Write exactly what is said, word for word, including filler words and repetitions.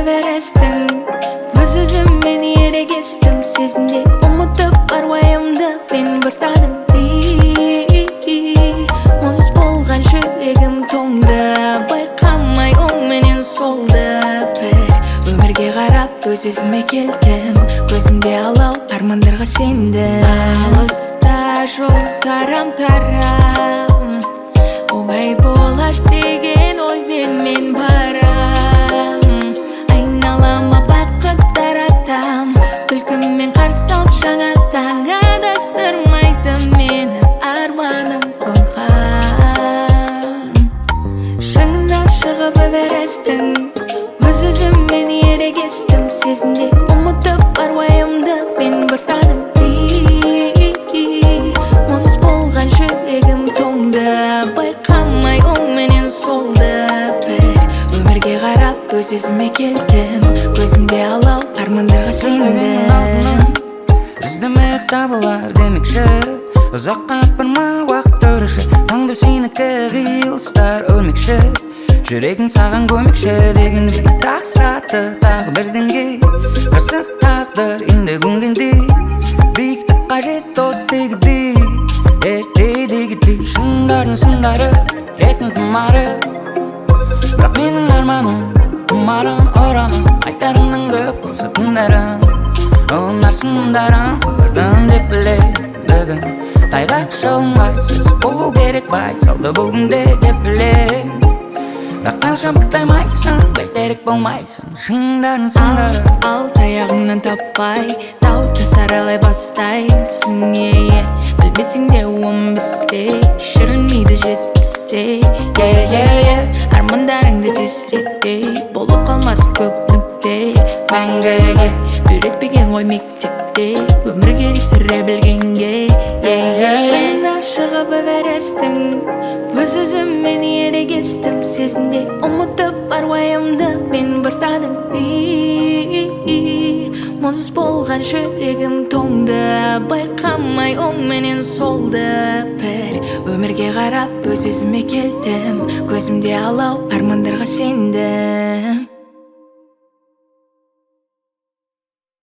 Everest'in Öz-özümmen eriştim Сезімде ұмытып бар уайымды мен бастадым Мұз болған жүрегім тоңды Байқамай оң менен солды бір өмірге қарап өз-өзіме келдім Көзімде алау армандарға сендім Алыста жол тарам-тарам Оңай болады деген оймен мен барам Айналама бақыт таратам Күлкіммен қарсы алып жаңа таң Адастырмайды мені арманым қорқам Шыңына шығып Эвересттің Өз-өзіммен ерегестім Сезімде ұмытып бар уайымды мен бастадым Мұз болған жүрегім тоңды Байқамай оң менен солды бір өмірге қарап өз-өзіме келдім Көзімде алау армандарға сендім Іздемек табылар демекші Ұзаққа апарма уақыт өреші Таңдау сенікі қиылыстар өлмекші Жүрегің саған көмекші дегенде Тақсыраты тағы бірденге Қырсық тағдыр енді көнгендей Биіктік қажет оттегідей Ертедегідей Шыңдардың сындары ретін тұмары Бірақ менің арманым тұмарым ораным Айтарымның көп болса тыңдарым Олар сындарым бардым деп біледі бүгін Тайғақ жолым қайсыз болу керек байсалды бұл күнде деп біледі Бірақ қанша мықтаймайсың бәйтерек болмайсың Шыңдардың сындары Ал таяғыңнан таппай Тау саралай бастайсың е-е Білмесең де он бесте Кешірілмейді жетпісте е-е-е Армандарыңды тесіреттей Болып қалмас көп нүкте Мәңгіге үйретпеген ғой мектепте Өмір керек сүре білгенге Шыңына шығып Эвересттің Өз-өзіммен ерегестім Сезімде ұмытып бар уайымды мен бастадым Мұз болған жүрегім тоңды Байқамай оң менен солды бір өмірге қарап өз-өзіме келдім Көзімде алау армандарға сендім